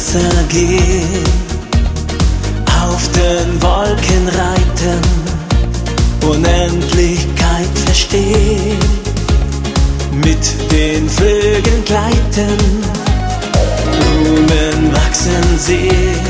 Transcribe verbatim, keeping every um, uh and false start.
Wasser gehen, auf den Wolken reiten, Unendlichkeit verstehen, mit den Vögeln gleiten, Blumen wachsen sehen,